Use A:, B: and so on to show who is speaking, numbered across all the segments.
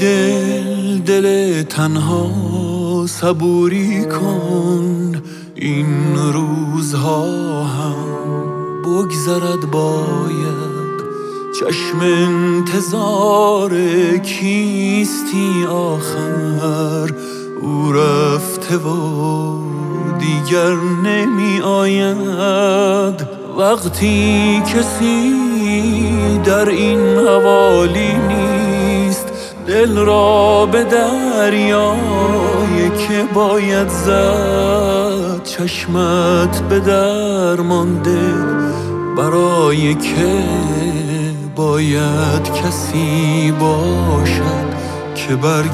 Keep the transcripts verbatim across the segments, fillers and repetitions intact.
A: دل دل تنها صبوری کن، این روزها هم بگذرد باید. چشم انتظار کیستی آخر، او رفته و دیگر نمی آید. وقتی کسی در این حوالی نیست، دل را به دریایی که باید زد. چشمت به در مانده برای که باید کسی باشد که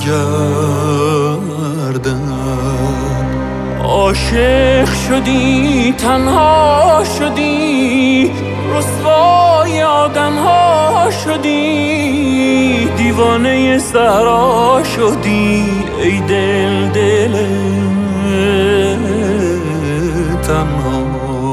A: برگردد. عاشق شدی تنها شدی، رسوای آدمها شدی، دیوانه صحرا شدی ای دل دل تنها.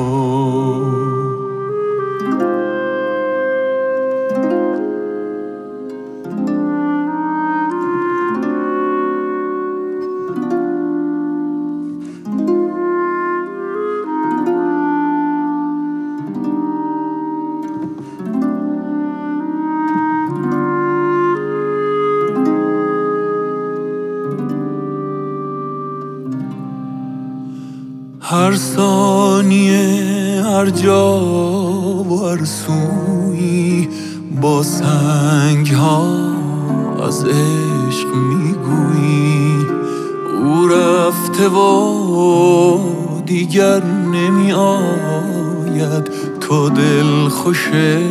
A: هر ثانیه هر جا و هر سویی با سنگ ها از عشق میگویی. او رفته و دیگر نمی آید، تو دل خوش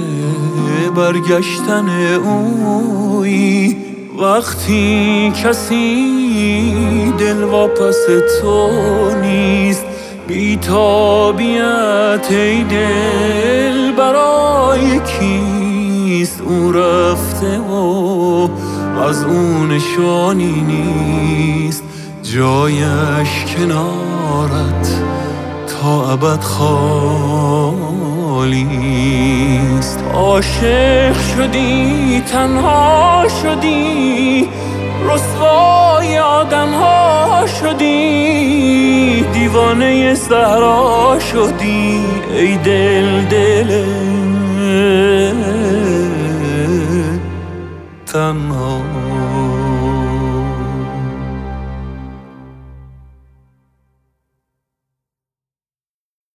A: برگشتن اویی. وقتی کسی دل واپس تو نیست، بی‌تابیت ای دل برای کیست؟ او رفته و از او نشانی نیست، جایش کنارت تا ابد خالیست. عاشق شدی تنها شدی، رسوای آدمها شدی، دیوانه صحرا شدی ای دل دل تنها.